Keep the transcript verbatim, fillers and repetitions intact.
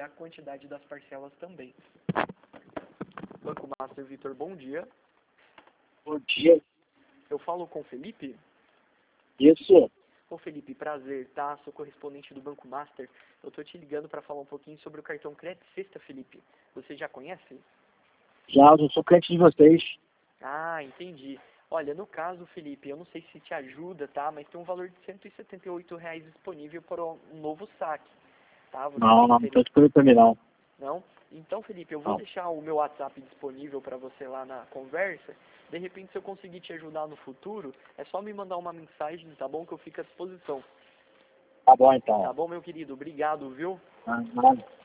a quantidade das parcelas também. Banco Master Vitor, bom dia. Bom dia. Eu falo com o Felipe? Isso. Ô Felipe, prazer, tá? Sou correspondente do Banco Master. Eu tô te ligando para falar um pouquinho sobre o cartão Crédito Sexta, Felipe. Você já conhece? Já, eu sou cliente de vocês. Ah, entendi. Olha, no caso, Felipe, eu não sei se te ajuda, tá? Mas tem um valor de cento e setenta e oito reais disponível para um novo saque, tá? Você Não, tem não, não interesse? tô disponível pra mim, não. Não? Então, Felipe, eu vou Não. deixar o meu WhatsApp disponível para você lá na conversa. De repente, se eu conseguir te ajudar no futuro, é só me mandar uma mensagem, tá bom? Que eu fico à disposição. Tá bom, Tá então. bom, meu querido? Obrigado, viu? Ah, não.